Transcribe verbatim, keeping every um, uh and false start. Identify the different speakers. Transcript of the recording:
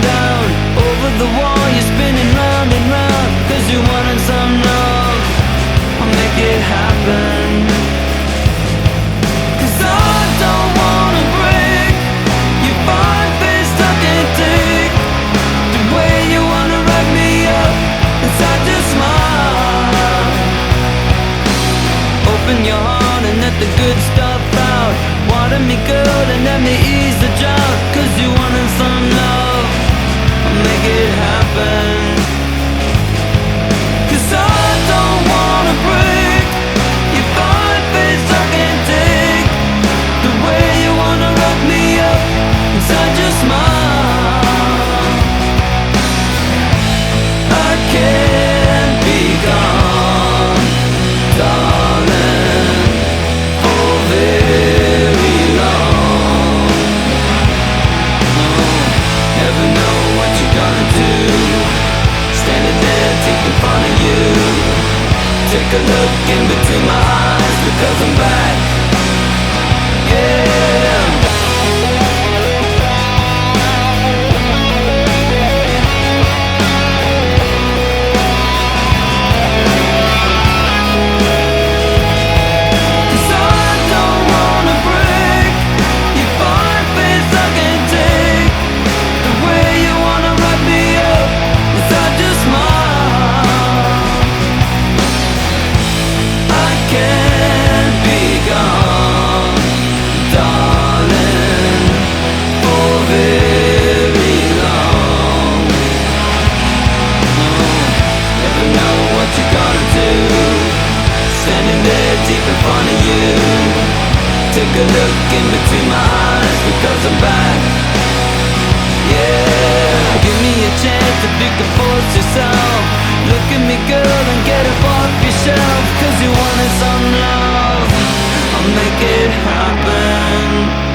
Speaker 1: down. Over the wall, you're spinning round and round, cause you wanted some love. I'll make it happen. Cause I don't wanna break your fine face, I can't take the way you wanna wrap me up inside your smile. Open your heart and let the good stuff out. Water me good and let me ease the drought, cause you wanted some love. I'll make it happen. Cause I don't wanna break your fine face, I can't take the way you wanna wrap me up inside your smile. I can't be gone, darling, for very long. No, never know what you're gonna do. Standing there deep in front of you. Take a look in between my eyes, because I'm back. Yeah. Cause I don't wanna break your fine face, I can't take the way you wanna wrap me up inside your smile. I can't be gone, darling, for very long. No, never know what you're gonna do. Standing there deep in front of you. Take a look in between my eyes, because I'm back. Yeah. Give me a chance if you can force yourself. Look at me girl and get up off your shelf, cause you wanted some love. I'll make it happen.